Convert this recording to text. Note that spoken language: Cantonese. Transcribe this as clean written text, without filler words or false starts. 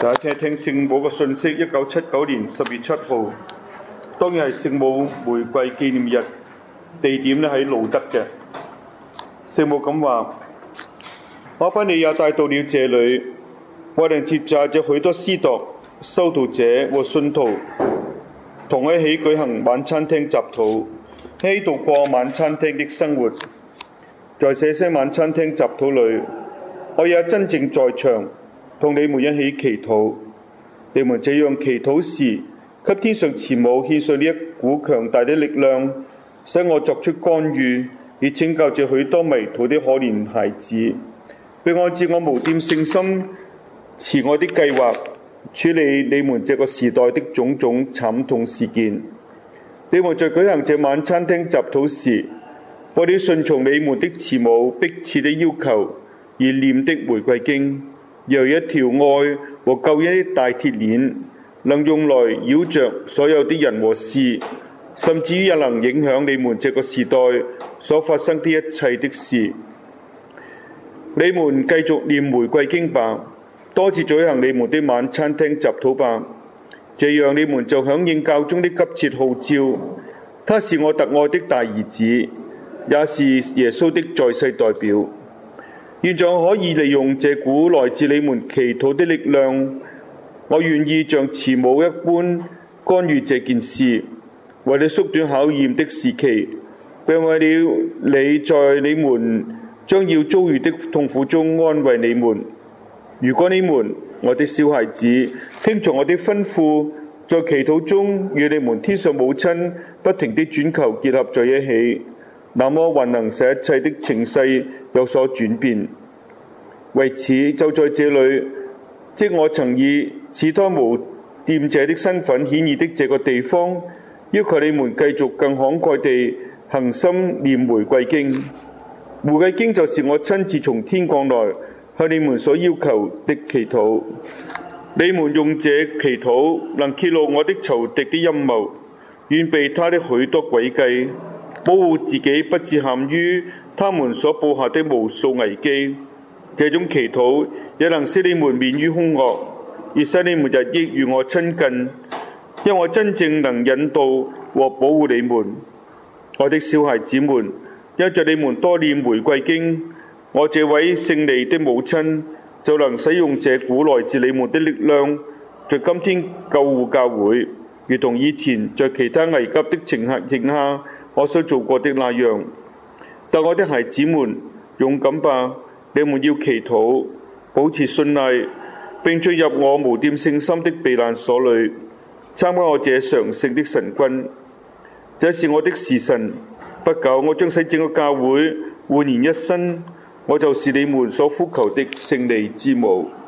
大家聽一聽聖母嘅信息。1979年10月7號，當然係聖母玫瑰紀念日，地點咧喺路德嘅。聖母咁話：我把你也帶到了這裏，我能接載這許多司鐸、修道者和信徒，同一起舉行晚餐廳集禱，一起度過晚餐廳的生活。在這些晚餐廳集禱裏，我也真正在場，同你們一起祈禱。你們這樣祈禱時，給天上慈母獻上呢一股強大的力量，使我作出干預，以拯救這許多迷途的可憐孩子，並按照我無玷聖心慈愛的計劃，處理你們這個時代的種種慘痛事件。你們在舉行這晚餐廳集禱時，為了順從你們的慈母迫切的要求而念的玫瑰經，有一條愛和救恩的大鐵鏈，能用來繞着所有的人和事，甚至於也能影響你們這個時代所發生的一切的事。你們繼續念玫瑰經吧，多次舉行你們的晚餐廳集禱吧，這樣你們就響應教宗的急切號召。他是我特愛的大兒子，也是耶穌的在世代表。現在可以利用這股來自你們祈禱的力量，我願意像慈母一般干預這件事，為了縮短考驗的時期，並為了你在你們將要遭遇的痛苦中安慰你們。如果你們，我的小孩子，聽從我的吩咐，在祈禱中與你們天上母親不停的轉求結合在一起，那麼還能使一切的情勢有所轉變。為此，就在這裏，即我曾以此托無玷者的身份顯現的這個地方，要求你們繼續更慷慨地恆心念玫瑰經。玫瑰經就是我親自從天降來向你們所要求的祈禱。你們用這祈禱能揭露我的仇敵的陰謀，遠避他的許多詭計，保護自己不致陷於他們所布下的無數危機。這種祈禱也能使你們免於兇惡，而使你們日益與我親近，因為我真正能引導和保護你們。我的小孩子們，因着你們多念玫瑰經，我這位勝利的母親就能使用這股來自你們的力量，在今天救護教會，如同以前在其他危急的情形下我所做過的那樣。但我的孩子們，勇敢吧！你們要祈禱，保持信賴，並進入我無玷聖心的避難所裏，參加我這常聖的神君。這是我的時辰，不久我將使整個教會煥然一新，我就是你們所呼求的勝利之母。